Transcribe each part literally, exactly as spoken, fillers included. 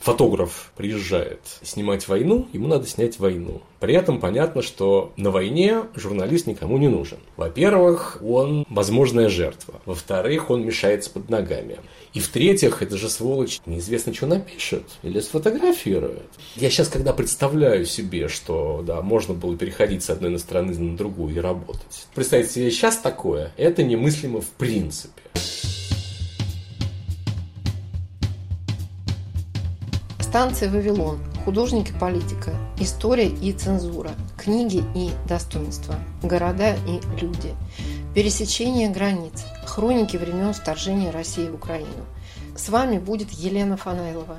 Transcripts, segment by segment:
фотограф приезжает снимать войну, ему надо снять войну. При этом понятно, что на войне журналист никому не нужен. Во-первых, он возможная жертва. Во-вторых, он мешается под ногами. И в-третьих, это же сволочь неизвестно, что напишет или сфотографирует. Я сейчас, когда представляю себе, что да, можно было переходить с одной стороны на другую и работать. Представить себе сейчас такое, это немыслимо в принципе. Станция «Вавилон», художник и политика, история и цензура, книги и достоинства, города и люди, пересечение границ, хроники времен вторжения России в Украину. С вами будет Елена Фанайлова.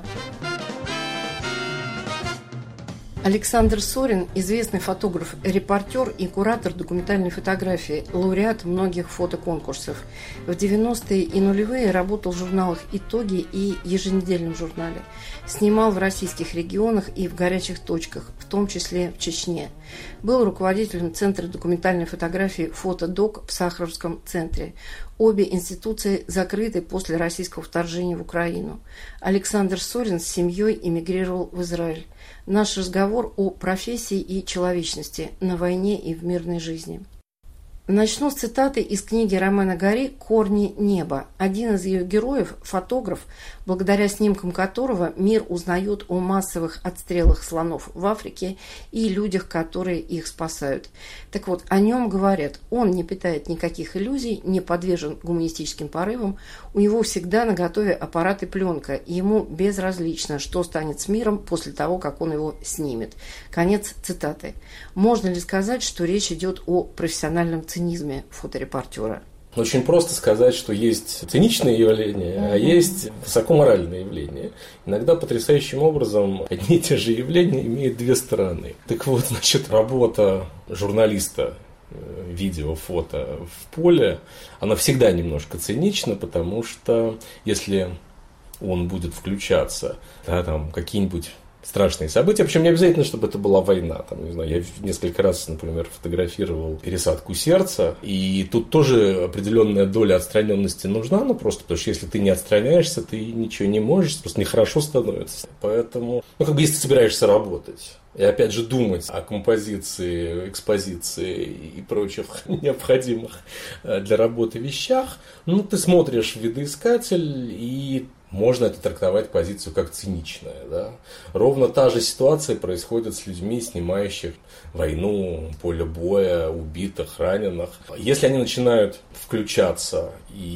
Александр Сорин – известный фотограф, репортер и куратор документальной фотографии, лауреат многих фотоконкурсов. В девяностые и нулевые работал в журналах «Итоги» и еженедельном журнале. Снимал в российских регионах и в горячих точках, в том числе в Чечне. Был руководителем Центра документальной фотографии «Фотодок» в Сахаровском центре. Обе институции закрыты после российского вторжения в Украину. Александр Сорин с семьей эмигрировал в Израиль. Наш разговор о профессии и человечности на войне и в мирной жизни. Начну с цитаты из книги Романа Гори «Корни неба». Один из ее героев – фотограф, благодаря снимкам которого мир узнает о массовых отстрелах слонов в Африке и людях, которые их спасают. Так вот, о нем говорят: он не питает никаких иллюзий, не подвержен гуманистическим порывам, у него всегда наготове аппарат и пленка, и ему безразлично, что станет с миром после того, как он его снимет. Конец цитаты. Можно ли сказать, что речь идет о профессиональном цинизме фоторепортера? Очень просто сказать, что есть циничные явления, mm-hmm. а есть высокоморальные явления. Иногда потрясающим образом одни и те же явления имеют две стороны. Так вот, значит, работа журналиста видео, фото в поле, она всегда немножко цинична, потому что если он будет включаться, да, там какие-нибудь страшные события, причем не обязательно, чтобы это была война. Там, не знаю, я несколько раз, например, фотографировал пересадку сердца, и тут тоже определенная доля отстраненности нужна, ну просто потому что если ты не отстраняешься, ты ничего не можешь, просто нехорошо становится. Поэтому, ну как бы если ты собираешься работать, и опять же думать о композиции, экспозиции и прочих необходимых для работы вещах, ну ты смотришь в видоискатель, и можно это трактовать позицию как циничная. Да? Ровно та же ситуация происходит с людьми, снимающих войну, поле боя, убитых, раненых. Если они начинают включаться,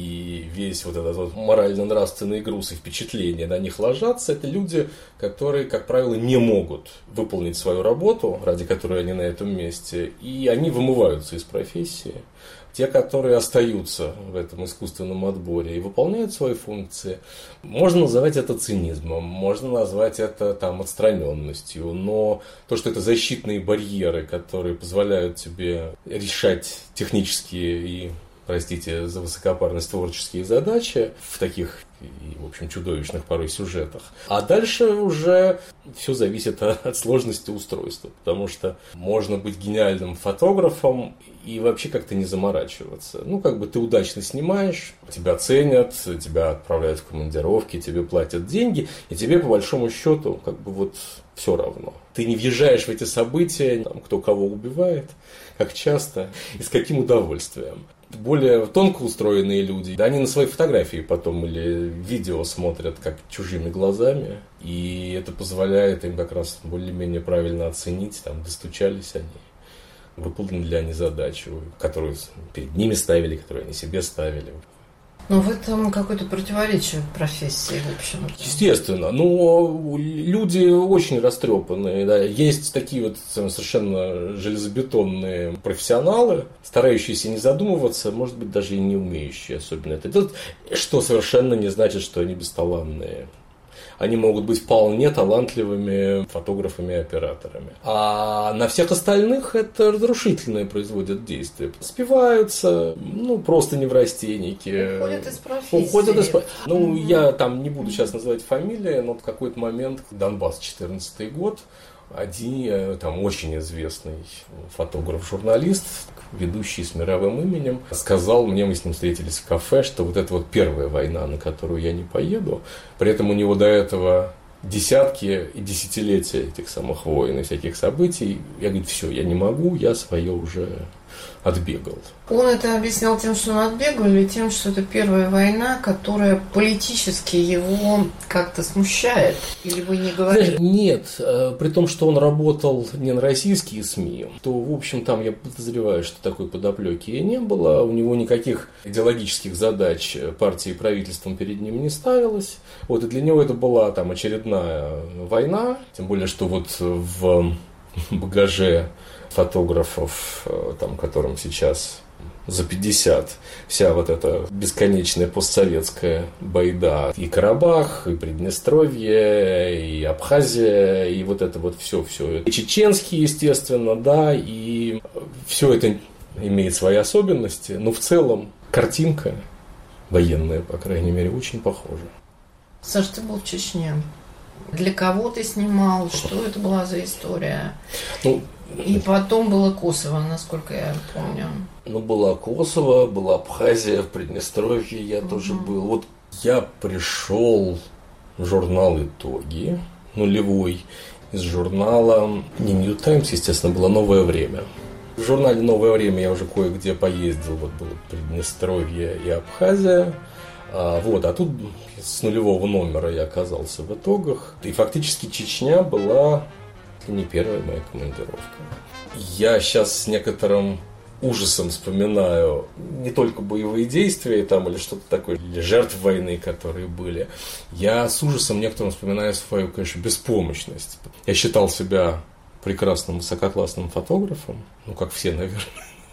и весь вот этот вот морально-нравственный груз и впечатления на них ложатся, это люди, которые, как правило, не могут выполнить свою работу, ради которой они на этом месте, и они вымываются из профессии. Те, которые остаются в этом искусственном отборе и выполняют свои функции, можно называть это цинизмом, можно назвать это там отстраненностью, но то, что это защитные барьеры, которые позволяют тебе решать технические и, простите за высокопарность, творческие задачи в таких и, в общем, чудовищных порой сюжетах. А дальше уже все зависит от сложности устройства, потому что можно быть гениальным фотографом и вообще как-то не заморачиваться. Ну, как бы ты удачно снимаешь, тебя ценят, тебя отправляют в командировки, тебе платят деньги, и тебе по большому счету как бы вот все равно. Ты не въезжаешь в эти события, там, кто кого убивает, как часто и с каким удовольствием. Более тонко устроенные люди, да, они на свои фотографии потом или видео смотрят как чужими глазами, и это позволяет им как раз более-менее правильно оценить, там, достучались они, выполнили ли они задачу, которую перед ними ставили, которую они себе ставили. Ну, в этом какое-то противоречие профессии, в общем. Естественно. Но люди очень растрепанные. Да. Есть такие вот совершенно железобетонные профессионалы, старающиеся не задумываться, может быть, даже и не умеющие особенно это делать, что совершенно не значит, что они бесталанные. Они могут быть вполне талантливыми фотографами и операторами. А на всех остальных это разрушительное производит действие. Спиваются, ну, просто неврастенники. Уходят из профессии. Уходят из... Ну, mm-hmm. я там не буду сейчас называть фамилии, но в какой-то момент, Донбасс, четырнадцатый год, один там очень известный фотограф-журналист, ведущий с мировым именем, сказал мне, мы с ним встретились в кафе, что вот это вот первая война, на которую я не поеду. При этом у него до этого десятки и десятилетия этих самых войн и всяких событий. Я говорю, все, я не могу, я свое уже отбегал. Он это объяснял тем, что он отбегал, или тем, что это первая война, которая политически его как-то смущает? Или вы не говорите? Знаешь, нет, при том, что он работал не на российские СМИ, то, в общем, там я подозреваю, что такой подоплеки и не было. У него никаких идеологических задач партии и правительством перед ним не ставилось. Вот, и для него это была там очередная война, тем более, что вот в багаже фотографов, там, которым сейчас за пятьдесят, вся вот эта бесконечная постсоветская байда, и Карабах, и Приднестровье, и Абхазия, и вот это вот все, все. И чеченские, естественно, да, и все это имеет свои особенности, но в целом картинка военная, по крайней мере, очень похожа. Саш, ты был в Чечне. Для кого ты снимал? Что это была за история? Ну, и потом было Косово, насколько я помню. Ну, была Косово, была Абхазия, в Приднестровье я угу. тоже был. Вот я пришел в журнал «Итоги», нулевой, из журнала, не «Нью Таймс», естественно, было «Новое время». В журнале «Новое время» я уже кое-где поездил, вот было Приднестровье и Абхазия. А, вот, а тут с нулевого номера я оказался в «Итогах». И фактически Чечня была не первая моя командировка. Я сейчас с некоторым ужасом вспоминаю не только боевые действия там, или что-то такое, или жертв войны, которые были. Я с ужасом некоторым вспоминаю свою, конечно, беспомощность. Я считал себя прекрасным высококлассным фотографом, ну, как все, наверное.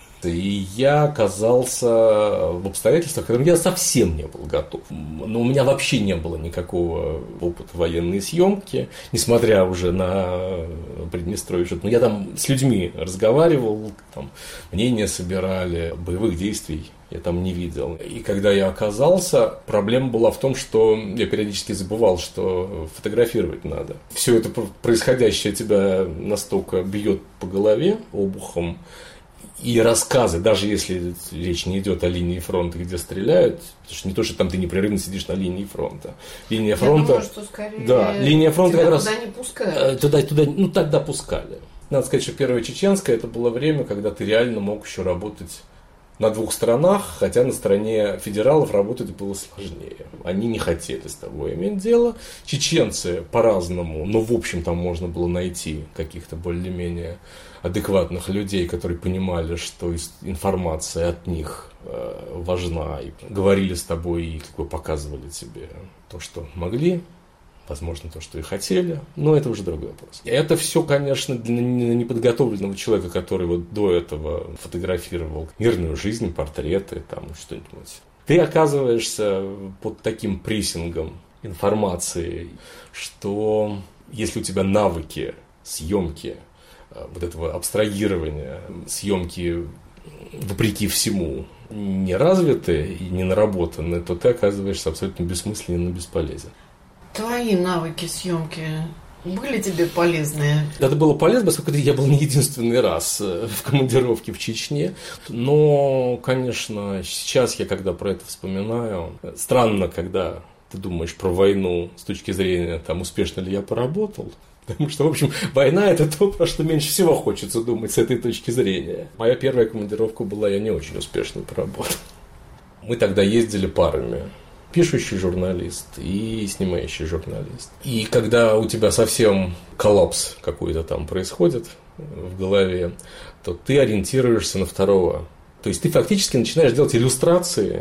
И я оказался в обстоятельствах, к которым я совсем не был готов. Но у меня вообще не было никакого опыта военной съемки, несмотря уже на Приднестровье. Но я там с людьми разговаривал, там, мнения собирали, боевых действий я там не видел. И когда я оказался, проблема была в том, что я периодически забывал, что фотографировать надо. Все это происходящее тебя настолько бьет по голове обухом. И рассказы, даже если речь не идет о линии фронта, где стреляют, потому что не то, что там ты непрерывно сидишь на линии фронта. Линия фронта. Я думаю, что скорее да, линия фронта как раз туда не пускают. Туда, туда, ну тогда пускали. Надо сказать, что первая чеченская это было время, когда ты реально мог еще работать на двух сторонах, хотя на стороне федералов работать было сложнее. Они не хотели с тобой иметь дело. Чеченцы по-разному, но в общем там можно было найти каких-то более-менее адекватных людей, которые понимали, что информация от них важна, и говорили с тобой и как бы показывали тебе то, что могли, возможно, то, что и хотели, но это уже другой вопрос. Это все, конечно, для неподготовленного человека, который вот до этого фотографировал мирную жизнь, портреты, там что-нибудь. Ты оказываешься под таким прессингом информации, что если у тебя навыки съемки, вот этого абстрагирования, съемки вопреки всему не развиты и не наработаны, то ты оказываешься абсолютно бессмысленен и бесполезен. Твои навыки съемки были тебе полезные? Это было полезно, поскольку я был не единственный раз в командировке в Чечне. Но, конечно, сейчас я, когда про это вспоминаю, странно, когда ты думаешь про войну с точки зрения, там, успешно ли я поработал. Потому что, в общем, война – это то, про что меньше всего хочется думать с этой точки зрения. Моя первая командировка была, я не очень успешно поработал. Мы тогда ездили парами. Пишущий журналист и снимающий журналист. И когда у тебя совсем коллапс какой-то там происходит в голове, то ты ориентируешься на второго. То есть ты фактически начинаешь делать иллюстрации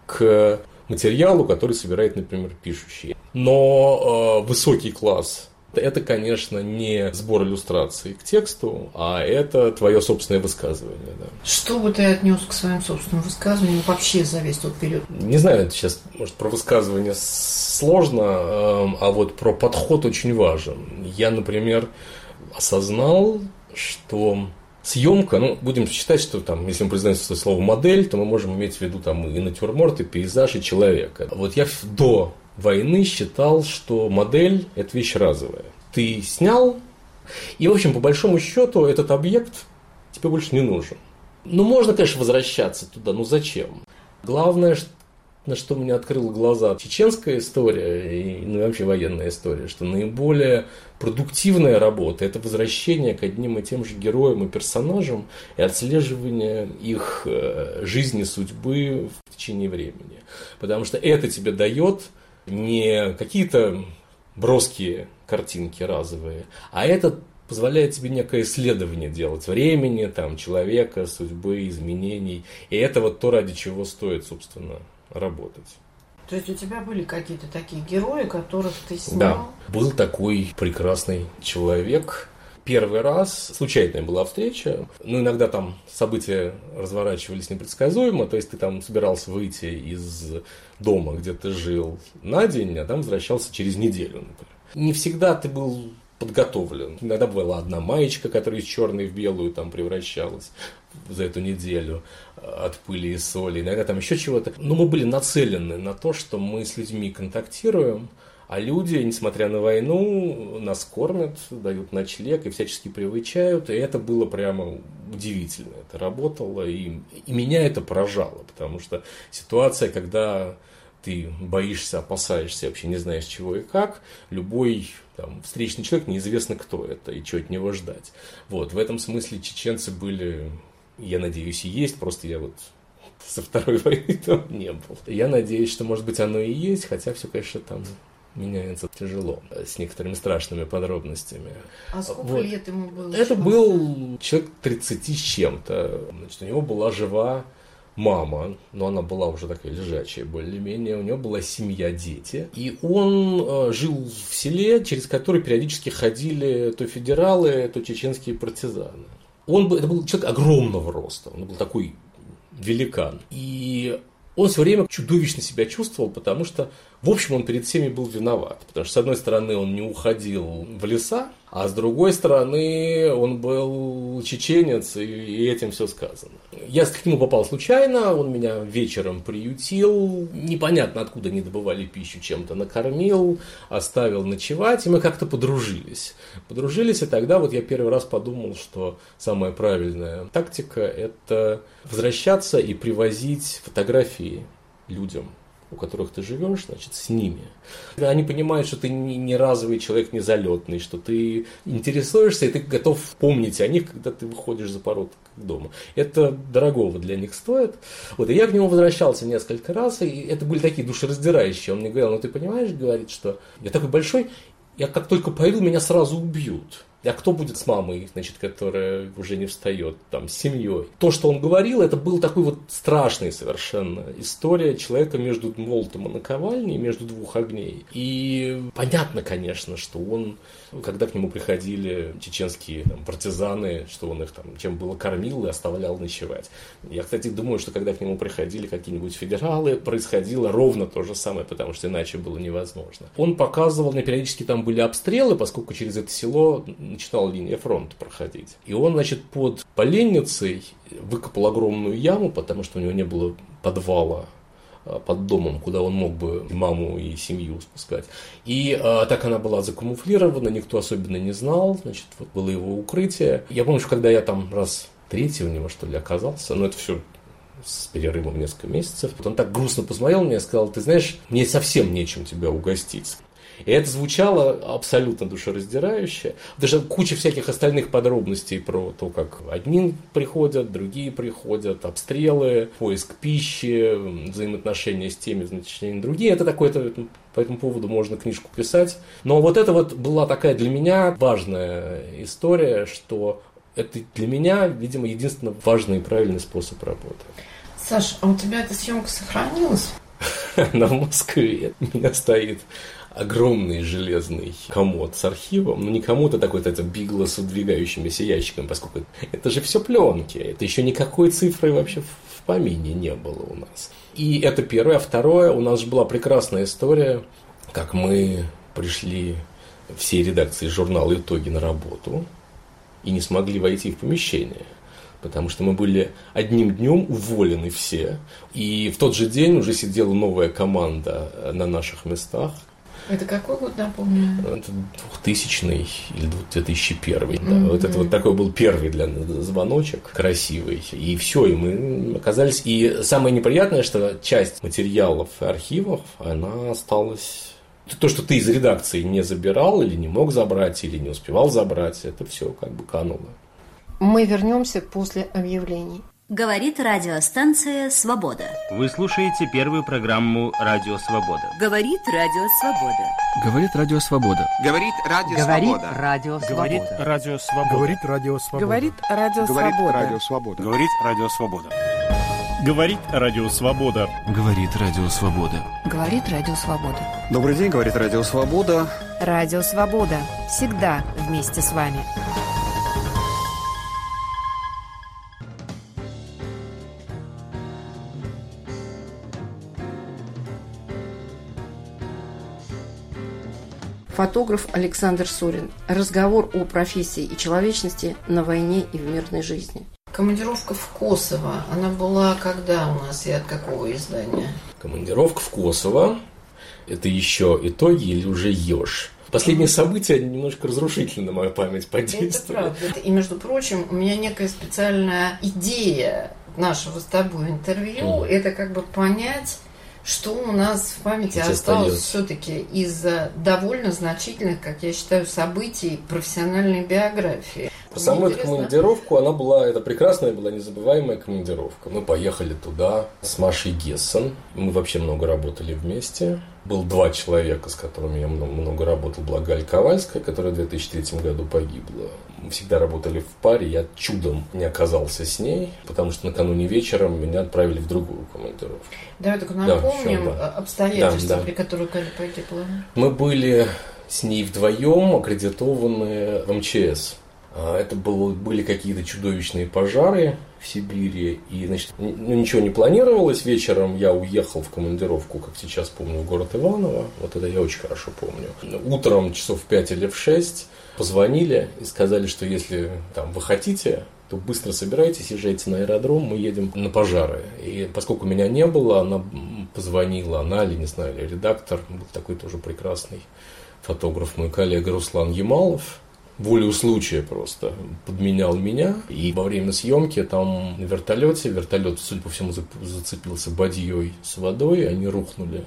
к материалу, который собирает, например, пишущий. Но э, высокий класс – это, конечно, не сбор иллюстраций к тексту, а это твое собственное высказывание. Да. Что бы ты отнес к своим собственным высказываниям вообще за весь тот период? Не знаю, это сейчас, может, про высказывание сложно, а вот про подход очень важен. Я, например, осознал, что съемка, ну, будем считать, что там, если мы произносим слово модель, то мы можем иметь в виду там и натюрморт, и пейзаж, и человека. Вот я до войны считал, что модель – это вещь разовая. Ты снял, и, в общем, по большому счету, этот объект тебе больше не нужен. Ну, можно, конечно, возвращаться туда, но зачем? Главное, на что мне открыла глаза чеченская история и ну, и вообще военная история, что наиболее продуктивная работа – это возвращение к одним и тем же героям и персонажам и отслеживание их жизни, судьбы в течение времени. Потому что это тебе дает не какие-то броские картинки разовые, а это позволяет тебе некое исследование делать времени, там, человека, судьбы, изменений. И это вот то, ради чего стоит, собственно, работать. То есть у тебя были какие-то такие герои, которых ты снял? Да, был такой прекрасный человек. Первый раз случайная была встреча. Ну, иногда там события разворачивались непредсказуемо. То есть ты там собирался выйти из дома, где ты жил, на день, а там возвращался через неделю, например. Не всегда ты был подготовлен. Иногда была одна маечка, которая из черной в белую там превращалась за эту неделю от пыли и соли. Иногда там еще чего-то. Но мы были нацелены на то, что мы с людьми контактируем, а люди, несмотря на войну, нас кормят, дают ночлег и всячески привычают. И это было прямо удивительно. Это работало, и, и меня это поражало, потому что ситуация, когда ты боишься, опасаешься, вообще не знаешь чего и как, любой там, встречный человек, неизвестно кто это и что от него ждать. Вот, в этом смысле чеченцы были, я надеюсь, и есть, просто я вот со второй войны там не был. Я надеюсь, что, может быть, оно и есть, хотя все, конечно, там меняется тяжело, с некоторыми страшными подробностями. А сколько вот. лет ему было? Это был человек тридцати с чем-то. Значит, у него была жива мама, но она была уже такая лежачая более-менее, у него была семья, дети. И он э, жил в селе, через которое периодически ходили то федералы, то чеченские партизаны. Он был, это был человек огромного роста, он был такой великан. И он все время чудовищно себя чувствовал, потому что, в общем, он перед всеми был виноват. Потому что, с одной стороны, он не уходил в леса, а с другой стороны, он был чеченец, и этим все сказано. Я к нему попал случайно, он меня вечером приютил, непонятно откуда они добывали пищу, чем-то накормил, оставил ночевать, и мы как-то подружились. Подружились, и тогда вот я первый раз подумал, что самая правильная тактика – это возвращаться и привозить фотографии людям, у которых ты живешь, значит, с ними. Они понимают, что ты не разовый человек, не залетный, что ты интересуешься, и ты готов помнить о них, когда ты выходишь за порог дома. Это дорогого для них стоит. Вот, и я к нему возвращался несколько раз, и это были такие душераздирающие. Он мне говорил, ну ты понимаешь, говорит, что я такой большой, я как только пойду, меня сразу убьют. А кто будет с мамой, значит, которая уже не встает, там, с семьей? То, что он говорил, это был такой вот страшный совершенно история человека между молотом и наковальней, между двух огней. И понятно, конечно, что он, когда к нему приходили чеченские там, партизаны, что он их там чем было кормил и оставлял ночевать. Я, кстати, думаю, что когда к нему приходили какие-нибудь федералы, происходило ровно то же самое, потому что иначе было невозможно. Он показывал, мне периодически там были обстрелы, поскольку через это село начинала линия фронта проходить. И он, значит, под поленницей выкопал огромную яму, потому что у него не было подвала под домом, куда он мог бы маму и семью спускать. И а, так она была закамуфлирована, никто особенно не знал, значит, вот было его укрытие. Я помню, что когда я там раз третий у него, что ли, оказался, но это все с перерывом в несколько месяцев, он так грустно посмотрел на меня и сказал, ты знаешь, мне совсем нечем тебя угостить. И это звучало абсолютно душераздирающе. Даже куча всяких остальных подробностей про то, как одни приходят, другие приходят, обстрелы, поиск пищи, взаимоотношения с теми, значит, другие. Это такое-то, по этому поводу можно книжку писать. Но вот это вот была такая для меня важная история, что это для меня, видимо, единственно важный и правильный способ работы. Саш, а у тебя эта съемка сохранилась? Она в Москве. У меня стоит огромный железный комод с архивом, но не комод, а такой это бигло с выдвигающимися ящиками, поскольку это же все пленки, это еще никакой цифры вообще в помине не было у нас. И это первое. А второе, у нас же была прекрасная история, как мы пришли всей редакции журнала «Итоги» на работу и не смогли войти в помещение. Потому что мы были одним днем уволены все. И в тот же день уже сидела новая команда на наших местах. Это какой год, напомню? Это двухтысячный или две тысячи первый. Да. Mm-hmm. Вот это вот такой был первый для нас звоночек, красивый. И все, и мы оказались... И самое неприятное, что часть материалов и архивов, она осталась... То, что ты из редакции не забирал, или не мог забрать, или не успевал забрать, это все как бы кануло. Мы вернемся после объявлений. Говорит радиостанция «Свобода». Вы слушаете первую программу «Радио Свобода». Говорит Радио Свобода. Говорит Радио Свобода. Говорит Радио Свобода. Говорит Радио Свобода. Говорит Радио Свобода. Говорит Радио Свобода. Говорит Радио Свобода. Говорит Радио Свобода. Говорит Радио Свобода. Говорит Радио Свобода. Добрый день, говорит Радио Свобода. Радио Свобода. Всегда вместе с вами. Фотограф Александр Сорин. Разговор о профессии и человечности на войне и в мирной жизни. Командировка в Косово. Она была когда у нас и от какого издания? Командировка в Косово. Это еще итоги или уже ЕЖ? Последние события немножко разрушительно на мою память подействовали. Это правда. И, между прочим, у меня некая специальная идея нашего с тобой интервью. Mm. Это как бы понять, что у нас в памяти Сейчас осталось остается. все-таки из довольно значительных, как я считаю, событий профессиональной биографии. Саму эту интересно. командировку, она была, это прекрасная была, незабываемая командировка. Мы поехали туда с Машей Гессен. Мы вообще много работали вместе. Было два человека, с которыми я много, много работал. Была Галя Ковальская, которая в две тысячи третьем году погибла. Мы всегда работали в паре. Я чудом не оказался с ней, потому что накануне вечером меня отправили в другую командировку. Давай только напомним да, еще, да. обстоятельства, Да, да. при которых Галя погибла. Мы были с ней вдвоем аккредитованы в эм че эс. Это было, были какие-то чудовищные пожары в Сибири, и, значит, ну, ничего не планировалось. Вечером я уехал в командировку, как сейчас помню, в город Иваново. Вот это я очень хорошо помню. Утром часов в пять или в шесть позвонили и сказали, что если там, вы хотите, то быстро собирайтесь, езжайте на аэродром, мы едем на пожары. И поскольку меня не было, она позвонила, она или, не знаю, или редактор, был такой тоже прекрасный фотограф, мой коллега Руслан Ямалов, волею случая просто подменял меня. И во время съемки там на вертолете, вертолет, судя по всему, зацепился бадьей с водой, они рухнули.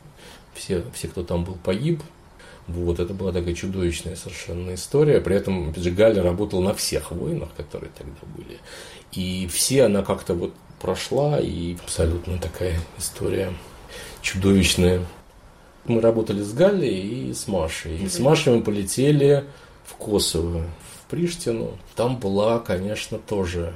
Все, все, кто там был, погиб. Вот, это была такая чудовищная совершенно история. При этом, опять же, Галя работала на всех войнах, которые тогда были. И все она как-то вот прошла, и абсолютно такая история чудовищная. Мы работали с Галей и с Машей. И с Машей мы полетели в Косово, в Приштину. Там была, конечно, тоже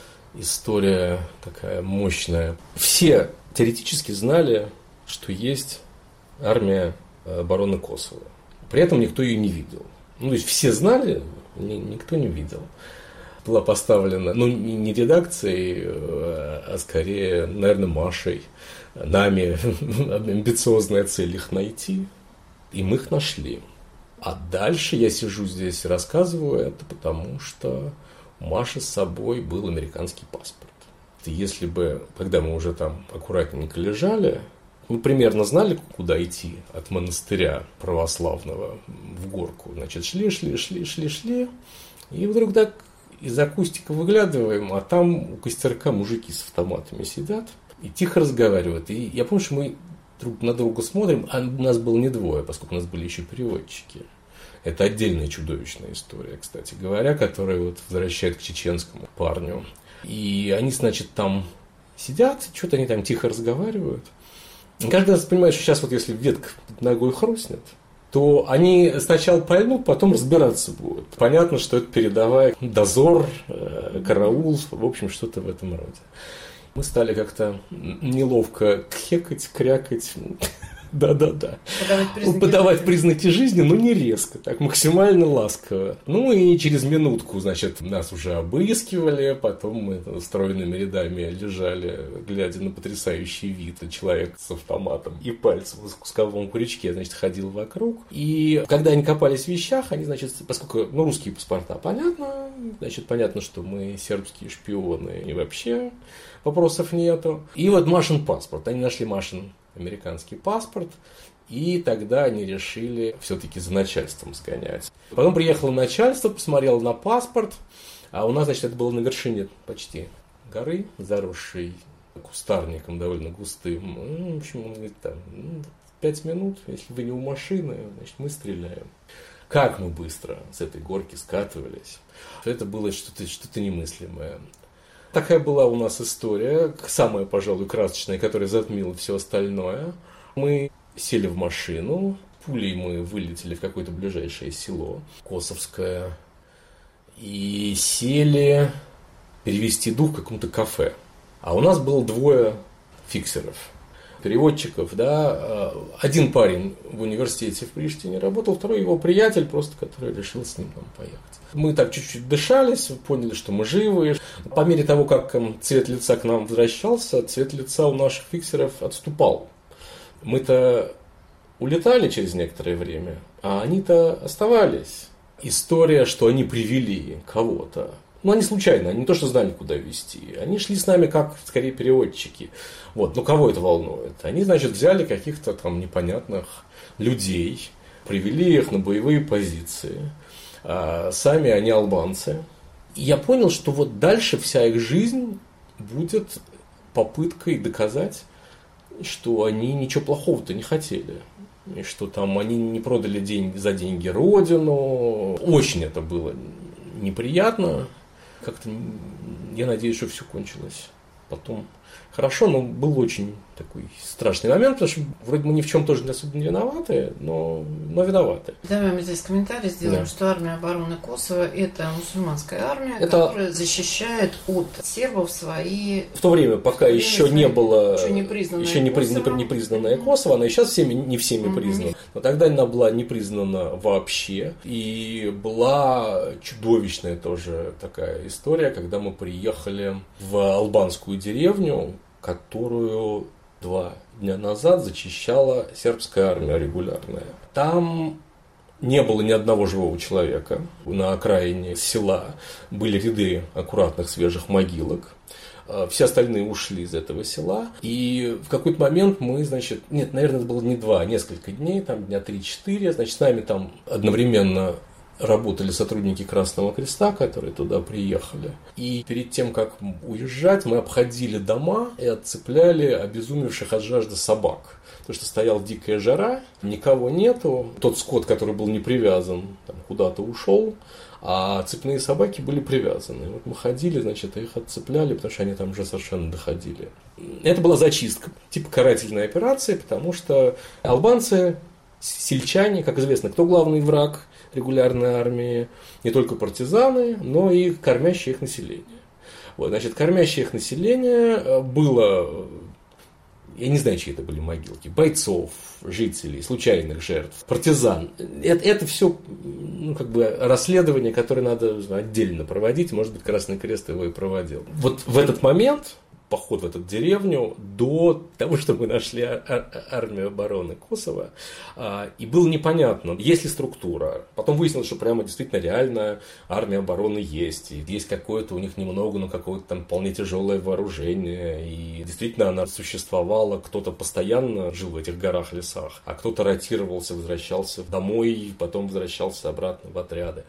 история такая мощная. Все теоретически знали, что есть армия обороны Косово. При этом никто ее не видел. Ну, то есть все знали, никто не видел. Была поставлена, ну, не редакцией, а скорее, наверное, Машей, нами амбициозная цель их найти. И мы их нашли. А дальше я сижу здесь и рассказываю это, потому что у Маши с собой был американский паспорт. И если бы, когда мы уже там аккуратненько лежали, мы примерно знали, куда идти от монастыря православного в горку. Значит, шли, шли, шли, шли, шли. И вдруг так из-за кустика выглядываем, а там у костерка мужики с автоматами сидят и тихо разговаривают. И я помню, что мы друг на друга смотрим, а у нас было не двое, поскольку у нас были еще переводчики. Это отдельная чудовищная история, кстати говоря, которая вот возвращает к чеченскому парню. И они, значит, там сидят, что-то они там тихо разговаривают. И каждый раз понимает, что сейчас вот если ветка ногой хрустнет, то они сначала поймут, потом разбираться будут. Понятно, что это передовая дозор, караул, в общем, что-то в этом роде. Мы стали как-то неловко кхекать, крякать. Да-да-да. Подавать признаки, Подавать признаки жизни, но не резко, так максимально ласково. Ну и через минутку, значит, нас уже обыскивали, потом мы стройными рядами лежали, глядя на потрясающий вид. Человек с автоматом и пальцем в кусковом крючке, значит, ходил вокруг. И когда они копались в вещах, они, значит, поскольку, ну, русские паспорта, понятно, значит, понятно, что мы сербские шпионы, и вообще вопросов нету. И вот Машин паспорт, они нашли Машин американский паспорт, И тогда они решили все-таки за начальством сгонять. Потом приехало начальство, посмотрело на паспорт, а у нас, значит, это было на вершине почти горы, заросшей кустарником довольно густым. Ну, в общем, он говорит, там, ну, пять минут, если вы не у машины, значит, мы стреляем. Как мы быстро с этой горки скатывались. Это было что-то, что-то немыслимое. Такая была у нас история, самая, пожалуй, красочная, которая затмила все остальное. Мы сели в машину, пулей мы вылетели в какое-то ближайшее село, Косовское, и сели перевести дух в каком-то кафе. А у нас было двое фиксеров, переводчиков, да. Один парень в университете в Приштине работал, второй его приятель, просто который решил с ним там поехать. Мы так чуть-чуть дышались, поняли, что мы живы. По мере того, как цвет лица к нам возвращался, цвет лица у наших фиксеров отступал. Мы-то улетали через некоторое время, а они-то оставались. История, что они привели кого-то. Ну, они случайно, они не то, что знали, куда везти. Они шли с нами как, скорее, переводчики. Вот. Но кого это волнует? Они, значит, взяли каких-то там непонятных людей, привели их на боевые позиции. А сами они албанцы. И я понял, что вот дальше вся их жизнь будет попыткой доказать, что они ничего плохого-то не хотели. И что там они не продали деньги за деньги родину. Очень это было неприятно. Как-то я надеюсь, что все кончилось потом хорошо, но был очень такой страшный момент, потому что вроде мы ни в чем тоже не особо не виноваты, но, но виноваты. Давай мы здесь комментарий сделаем, да. Что армия обороны Косово – это мусульманская армия, это... которая защищает от сербов свои... В то время, пока время еще свои... не было... Еще не признанное еще не Косово. Признанное, не признанное Косово, она и сейчас всеми, не всеми mm-hmm. признана. Но тогда она была не признана вообще. И была чудовищная тоже такая история, когда мы приехали в албанскую деревню, которую два дня назад зачищала сербская армия регулярная. Там не было ни одного живого человека. На окраине села были ряды аккуратных свежих могилок. Все остальные ушли из этого села. И в какой-то момент мы, значит, нет, наверное, это было не два, а несколько дней, там дня три-четыре, значит, с нами там одновременно работали сотрудники Красного Креста, которые туда приехали. И перед тем, как уезжать, мы обходили дома и отцепляли обезумевших от жажды собак. Потому что стояла дикая жара, никого нету. Тот скот, который был не привязан, там, куда-то ушел, а цепные собаки были привязаны. Вот мы ходили, значит, их отцепляли, потому что они там уже совершенно доходили. Это была зачистка, типа карательной операции, потому что албанцы, сельчане, как известно, кто главный враг регулярной армии? Не только партизаны, но и кормящее их население. Вот, значит, кормящее их население было, я не знаю, чьи это были могилки, бойцов, жителей, случайных жертв, партизан. Это, это все, ну, как бы расследование, которое надо отдельно проводить. Может быть, Красный Крест его и проводил. Вот в этот момент, поход в эту деревню, до того, что мы нашли армию обороны Косово, и было непонятно, есть ли структура. Потом выяснилось, что прямо действительно реально армия обороны есть. И есть какое-то у них немного, но какое-то там вполне тяжелое вооружение. И действительно она существовала. Кто-то постоянно жил в этих горах, лесах, а кто-то ротировался, возвращался домой, и потом возвращался обратно в отряды.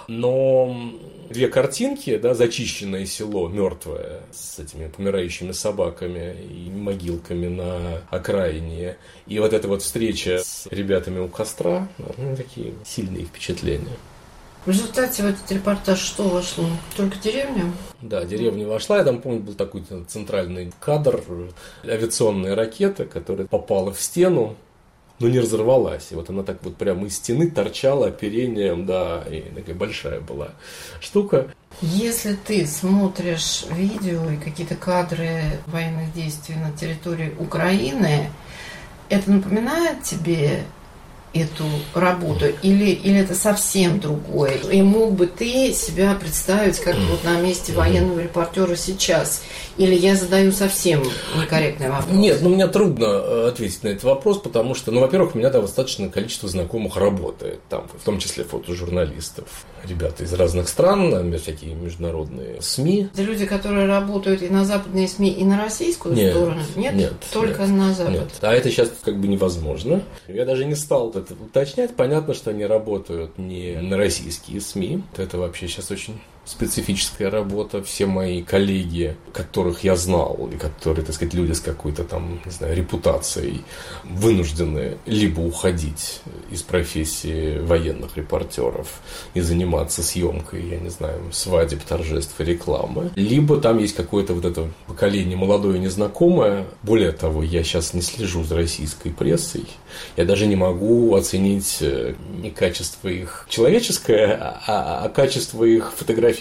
Но две картинки, да, зачищенное село, мертвое, с этими помирающими собаками и могилками на окраине, и вот эта вот встреча с ребятами у костра, ну, такие сильные впечатления. В результате в этот репортаж что вошло? Только деревня? Да, деревня вошла. Я там помню, был такой центральный кадр, авиационная ракета, которая попала в стену, но не разорвалась. И вот она так вот прямо из стены торчала оперением, да, и такая большая была штука. Если ты смотришь видео и какие-то кадры военных действий на территории Украины, это напоминает тебе эту работу, или, или это совсем другое? И мог бы ты себя представить как вот на месте военного репортера сейчас? Или я задаю совсем некорректный вопрос? Нет, ну мне трудно ответить на этот вопрос, потому что, ну, во-первых, у меня достаточно количество знакомых работает там, в том числе фотожурналистов. Ребята из разных стран, всякие международные СМИ. Это люди, которые работают и на западные СМИ, и на российскую нет, сторону? Нет, нет только нет, на Запад? Нет. А это сейчас как бы невозможно. Я даже не стал это уточнять. Понятно, что они работают не на российские СМИ. Это вообще сейчас очень специфическая работа. Все мои коллеги, которых я знал, и которые, так сказать, люди с какой-то там, не знаю, репутацией, вынуждены либо уходить из профессии военных репортеров и заниматься съемкой, я не знаю, свадеб, торжеств и рекламы, либо там есть какое-то вот это поколение молодое и незнакомое. Более того, я сейчас не слежу за российской прессой. Я даже не могу оценить не качество их человеческое, а, а качество их фотографическое.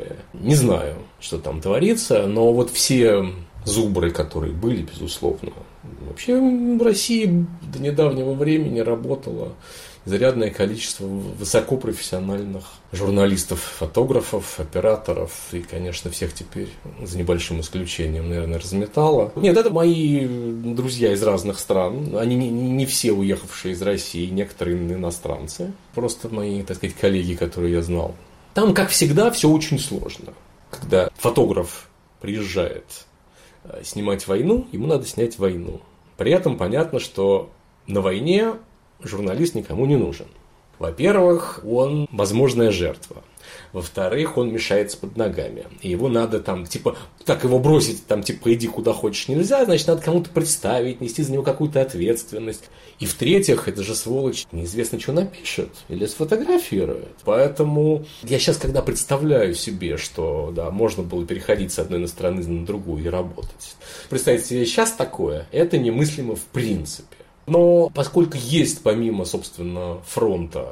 Не знаю, что там творится, но вот все зубры, которые были, безусловно. Вообще в России до недавнего времени работало изрядное количество высокопрофессиональных журналистов, фотографов, операторов и, конечно, всех теперь, за небольшим исключением, наверное, разметало. Нет, это мои друзья из разных стран. Они не, не все уехавшие из России, некоторые иностранцы. Просто мои, так сказать, коллеги, которые я знал. Там, как всегда, все очень сложно. Когда фотограф приезжает снимать войну, ему надо снять войну. При этом понятно, что на войне журналист никому не нужен. Во-первых, он возможная жертва. Во-вторых, он мешается под ногами. И его надо там, типа, так его бросить, там, типа, иди куда хочешь нельзя, значит, надо кому-то представить, нести за него какую-то ответственность. И в-третьих, это же сволочь неизвестно, что напишет или сфотографирует. Поэтому я сейчас, когда представляю себе, что, да, можно было переходить с одной стороны на другую и работать. Представить себе сейчас такое, это немыслимо в принципе. Но поскольку есть помимо, собственно, фронта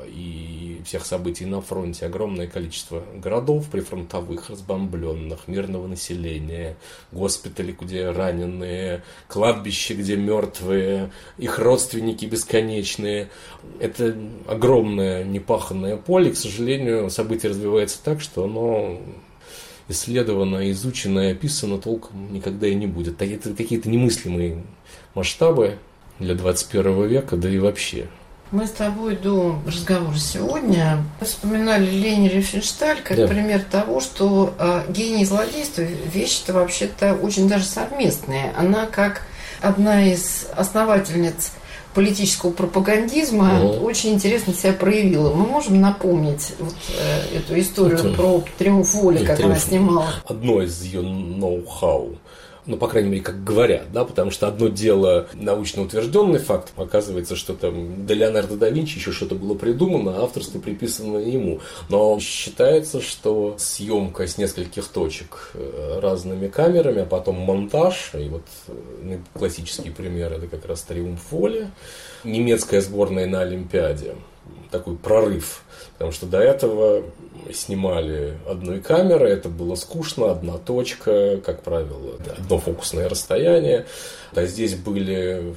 и всех событий на фронте огромное количество городов прифронтовых, разбомбленных, мирного населения, госпитали, где раненые, кладбища, где мертвые, их родственники бесконечные, это огромное непаханное поле. К сожалению, событие развивается так, что оно исследовано, изучено и описано толком никогда и не будет. Это какие-то немыслимые масштабы для двадцать первого века, да и вообще. Мы с тобой до разговора сегодня вспоминали Лени Рифеншталь как да. пример того, что э, гений злодейства вещь-то вообще-то очень даже совместная. Она как одна из основательниц политического пропагандизма mm-hmm. очень интересно себя проявила. Мы можем напомнить вот, э, эту историю Это... про «Триумф воли», как триумф... она снимала? Одно из ее ноу-хау. Ну, по крайней мере, как говорят, да, потому что одно дело научно утвержденный факт, оказывается, что там до Леонардо да Винчи еще что-то было придумано, а авторство приписано ему. Но считается, что съемка с нескольких точек разными камерами, а потом монтаж, и вот классический пример это как раз «Триумф воли», немецкая сборная на Олимпиаде, такой прорыв. Потому что до этого снимали одной камерой, это было скучно, одна точка, как правило, одно фокусное расстояние. А здесь были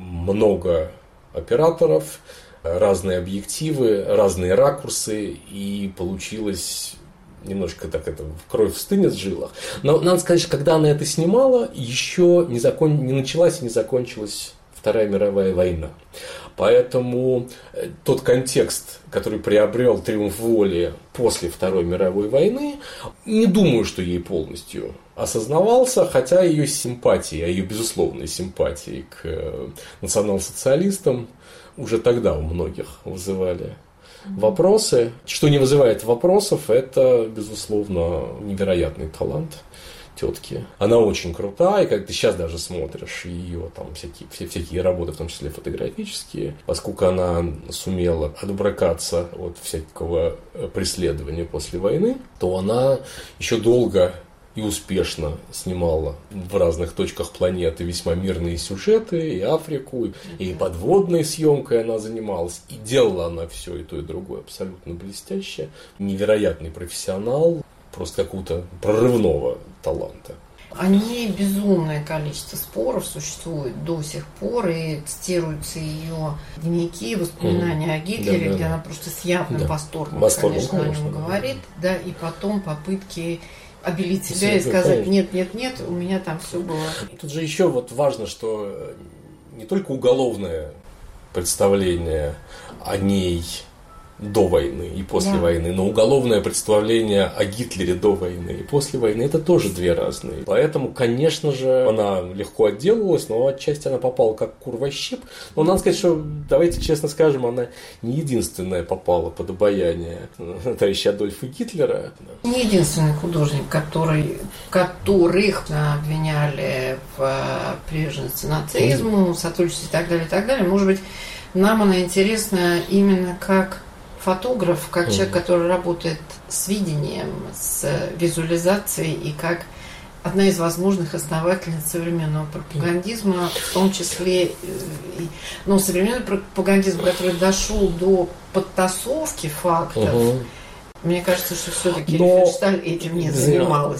много операторов, разные объективы, разные ракурсы, и получилось немножко так это кровь стынет в жилах. Но надо сказать, что когда она это снимала, еще не, закон... не началась и не закончилась Вторая мировая война. Поэтому тот контекст, который приобрел «Триумф воли» после Второй мировой войны, не думаю, что ей полностью осознавался, хотя ее симпатии, а ее безусловной симпатии к национал-социалистам уже тогда у многих вызывали вопросы. Что не вызывает вопросов, это, безусловно, невероятный талант тетки. Она очень крутая, и как ты сейчас даже смотришь ее там всякие, все, всякие работы, в том числе фотографические, поскольку она сумела отбрыкаться от всякого преследования после войны, то она еще долго и успешно снимала в разных точках планеты весьма мирные сюжеты, и Африку, и подводной съемкой она занималась, и делала она все и то, и другое абсолютно блестяще. Невероятный профессионал, просто какого-то прорывного таланта. О ней безумное количество споров существует до сих пор, и цитируются ее дневники, воспоминания mm. о Гитлере, да, да, где да. она просто с явным да. восторгом, восторгом, конечно, конечно, о нем да. говорит, да, и потом попытки обелить себя все, и сказать, конечно. нет, нет, нет, у меня там все было. Тут же еще вот важно, что не только уголовное представление о ней до войны и после да. войны, но уголовное представление о Гитлере до войны и после войны – это тоже две разные. Поэтому, конечно же, она легко отделалась, но отчасти она попала как кур во щип. Но надо сказать, что, давайте честно скажем, она не единственная попала под обаяние товарища Адольфа Гитлера. Не единственный художник, который, которых обвиняли в приверженности нацизму, сотрудничестве и так далее, и так далее. Может быть, нам она интересна именно как фотограф, как человек, который работает с видением, с визуализацией и как одна из возможных основательниц современного пропагандизма, в том числе, ну, современный пропагандизм, который дошел до подтасовки фактов, угу. мне кажется, что все-таки Рифеншталь этим не занималась.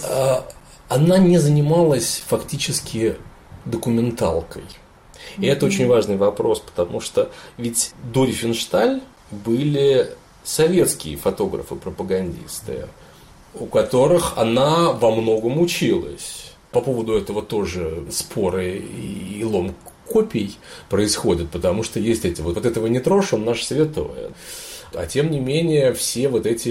Она не занималась фактически документалкой. И mm-hmm. это очень важный вопрос, потому что ведь до Рифеншталь были советские фотографы-пропагандисты, у которых она во многом училась. По поводу этого тоже споры и лом копий происходят, потому что есть эти вот, вот этого не трожь, он наш святой. А тем не менее, все вот эти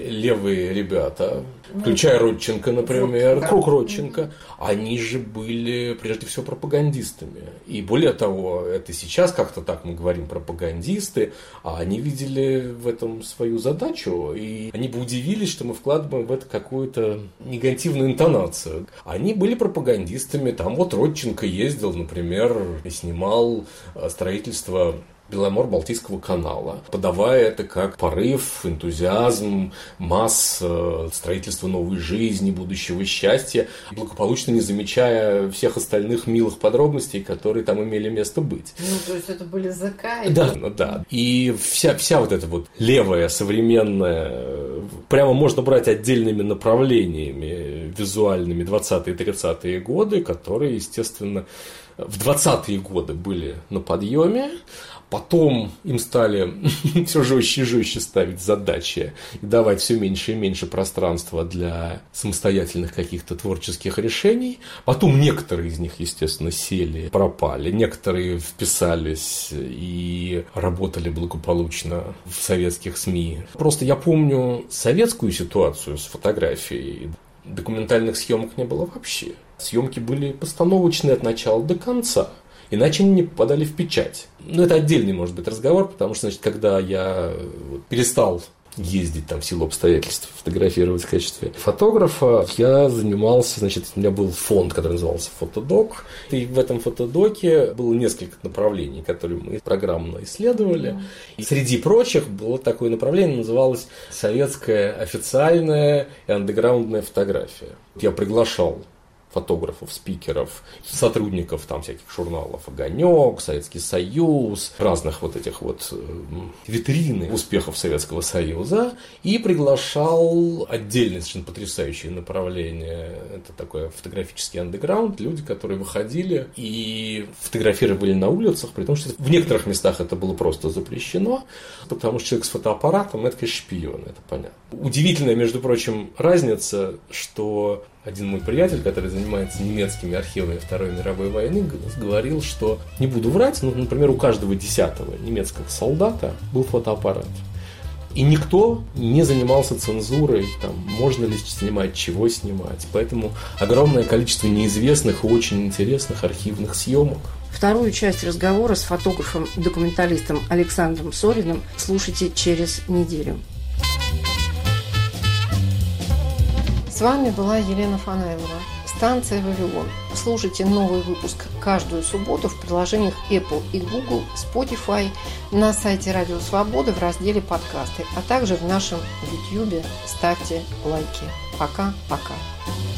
левые ребята, включая Родченко, например, да. круг Родченко, они же были прежде всего пропагандистами. И более того, это сейчас как-то так мы говорим пропагандисты, а они видели в этом свою задачу, и они бы удивились, что мы вкладываем в это какую-то негативную интонацию. Они были пропагандистами, там вот Родченко ездил, например, и снимал строительство Беломор-Балтийского канала, подавая это как порыв, энтузиазм, масс, строительство новой жизни, будущего счастья, благополучно не замечая всех остальных милых подробностей, которые там имели место быть. Ну, то есть это были ЗК? Да, да. И вся, вся вот эта вот левая, современная, прямо можно брать отдельными направлениями визуальными двадцатые-тридцатые годы, которые, естественно, в двадцатые годы были на подъеме. Потом им стали все жестче и жестче ставить задачи и давать все меньше и меньше пространства для самостоятельных каких-то творческих решений. Потом некоторые из них, естественно, сели, пропали. Некоторые вписались и работали благополучно в советских СМИ. Просто я помню советскую ситуацию с фотографией. Документальных съемок не было вообще. Съемки были постановочные от начала до конца. Иначе они не попадали в печать. Ну, это отдельный, может быть, разговор, потому что, значит, когда я перестал ездить там в силу обстоятельств, фотографировать в качестве фотографа, я занимался, значит, у меня был фонд, который назывался «Фотодок», и в этом фотодоке было несколько направлений, которые мы программно исследовали. И среди прочих было такое направление, называлось «Советская официальная и андеграундная фотография». Я приглашал фотографов, спикеров, сотрудников там всяких журналов «Огонек», «Советский Союз», разных вот этих вот витрины успехов Советского Союза, и приглашал отдельное совершенно потрясающее направление. Это такой фотографический андеграунд, люди, которые выходили и фотографировали на улицах, при том, что в некоторых местах это было просто запрещено, потому что человек с фотоаппаратом – это, конечно, шпион, это понятно. Удивительная, между прочим, разница, что один мой приятель, который занимается немецкими архивами Второй мировой войны, говорил, что, не буду врать, но, например, у каждого десятого немецкого солдата был фотоаппарат. И никто не занимался цензурой, там, можно ли снимать, чего снимать. Поэтому огромное количество неизвестных и очень интересных архивных съемок. Вторую часть разговора с фотографом-документалистом Александром Сориным слушайте через неделю. С вами была Елена Фанаилова. Станция «Вавилон». Слушайте новый выпуск каждую субботу в приложениях Apple и Google, Spotify, на сайте Радио Свобода в разделе «Подкасты», а также в нашем YouTube. Ставьте лайки. Пока-пока.